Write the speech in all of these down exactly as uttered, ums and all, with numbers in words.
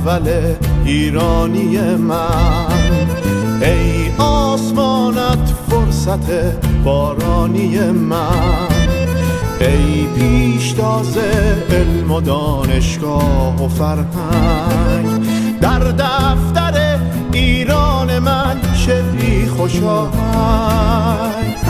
اول ایرانی من. ای آسمانت فرصت بارانی من، ای پیشتاز علم و دانشگاه و فرهنگ. در دفتر ایران من شعری خوشاهنگ.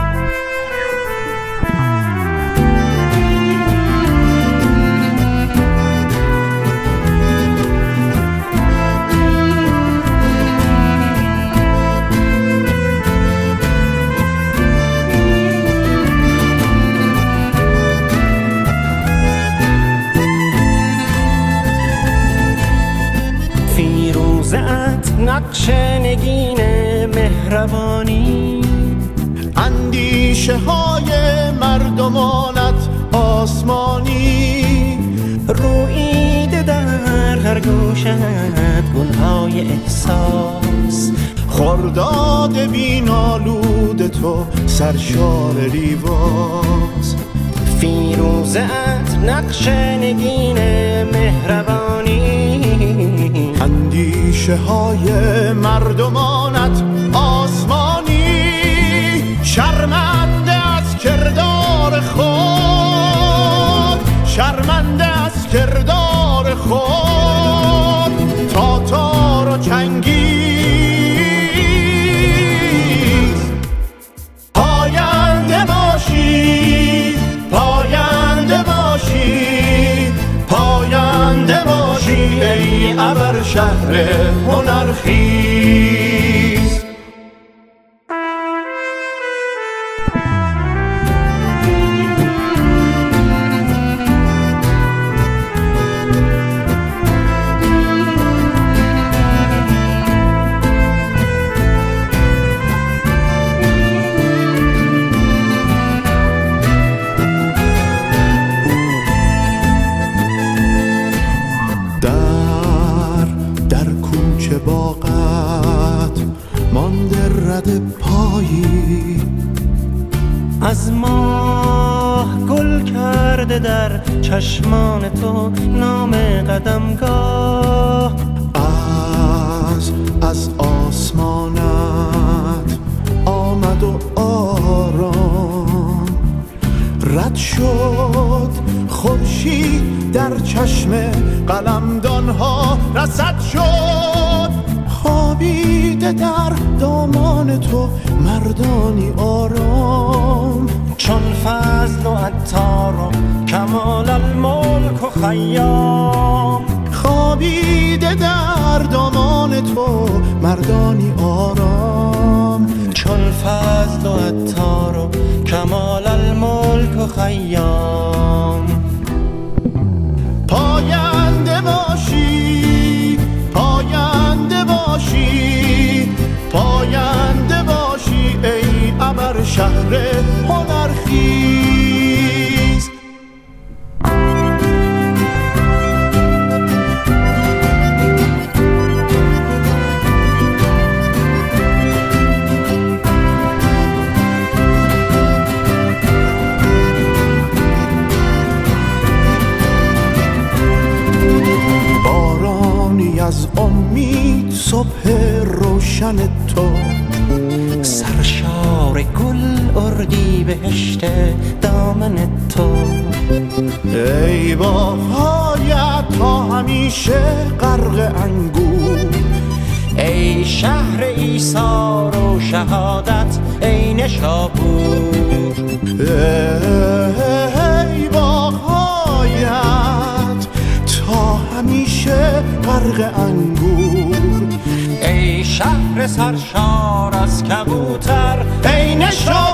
فیروزه‌ات نقش نگین مهربانی، اندیشه های مردمانت آسمانی. روییده در هر گوشت گلهای احساس، خرداد بینالود تو سرشار ریواز. فیروزه‌ات نقش نگین مهربانی، اندیشه های مردمانت آسمانی. شرمنده از کردار خود، شرمنده از کردار خود، تاتار و چنگیز. پاینده باشی، پاینده باشی، پاینده باشی ای ابر شهر هنرخیز. باغت مانده رد پایی، از ماه گل کرده در چشمان تو نام قدمگاه. از از آسمانت آمد و آرام رد شد خورشید، در چشم قلمدانها رصد شد. خوابیده در دامان تو مردانی آرام، چون فضل و عطار و کمال الملک و خیام. خوابیده در دامان تو مردانی آرام، چون فضل و عطار و کمال الملک و خیام. پاینده باشی، پاینده باشی، پاینده باشی ای ابر شهر هنرخیز. از امید صبح روشن تو، سرشار گل اردی بهشت دامن تو. ای باغ‌هایت تا همیشه غرق انگور، ای شهر ایثار و شهادت ای نشابور. ای باغ‌هایت تا همیشه غرق انگور، ای شهر سرشار از کبوتر ای نشابور.